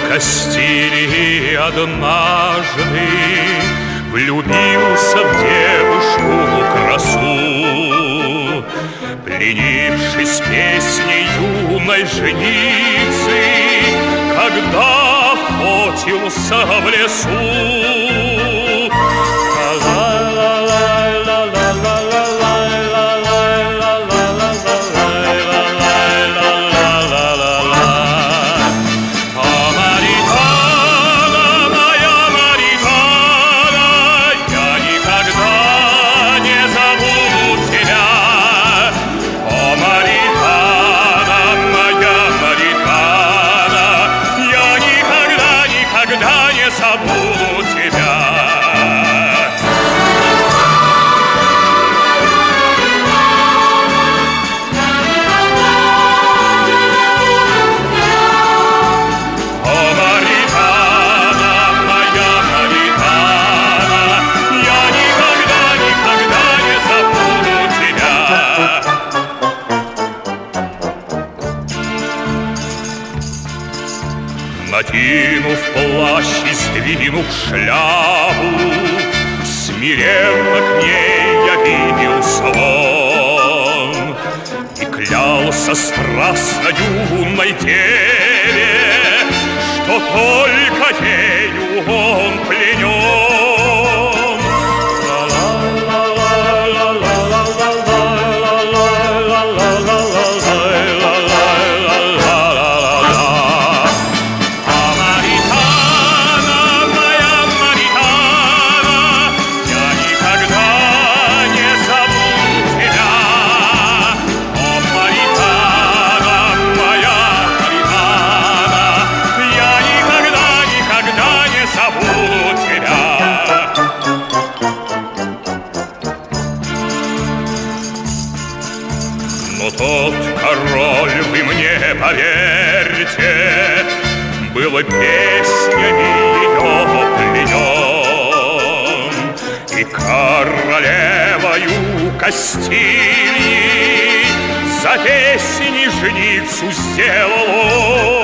Кастилии однажды влюбился в девушку красу, пленившись песней юной женицы, когда охотился в лесу. Забуду тебя. О, Маритана, моя Маритана, я никогда, никогда не забуду тебя. Накинув плащ и сдвинув шляпу, смиренно к ней явился он и клялся страстно юной деве, что только ею он пленен. Но тот король, вы мне поверьте, было песнями ее пленен, и королевою Кастилии за песни жницу сделал он.